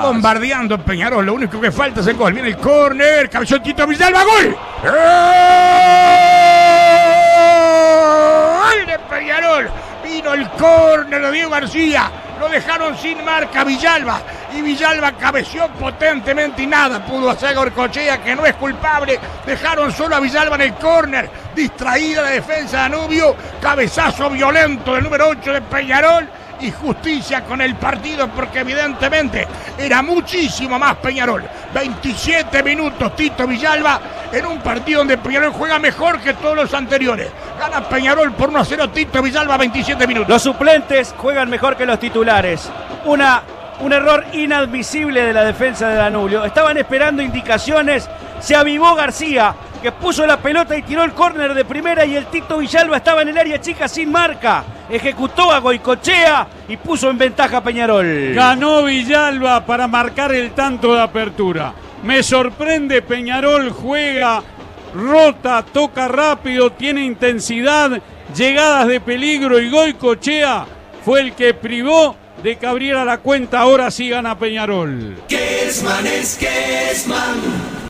Bombardeando Peñarol, lo único que falta es el gol. Viene el córner, cabezón Tito Villalba, ¡gol! ¡Gol de Peñarol! Vino el córner de Diego García, lo dejaron sin marca Villalba, y Villalba cabeció potentemente y nada pudo hacer Goycochea, que no es culpable. Dejaron solo a Villalba en el córner, distraída la defensa de Danubio, cabezazo violento del número 8 de Peñarol, y justicia con el partido, porque evidentemente era muchísimo más Peñarol. 27 minutos Tito Villalba en un partido donde Peñarol juega mejor que todos los anteriores. Gana Peñarol por 1-0, Tito Villalba, 27 minutos. Los suplentes juegan mejor que los titulares. Un error inadmisible de la defensa de Danubio. Estaban esperando indicaciones, se avivó García, que puso la pelota y tiró el córner de primera, y el Tito Villalba estaba en el área chica sin marca. Ejecutó a Goycochea y puso en ventaja a Peñarol. Ganó Villalba para marcar el tanto de apertura. Me sorprende, Peñarol juega, rota, toca rápido, tiene intensidad, llegadas de peligro, y Goycochea fue el que privó de que abriera la cuenta. Ahora sí gana Peñarol. Kessman es Kessman.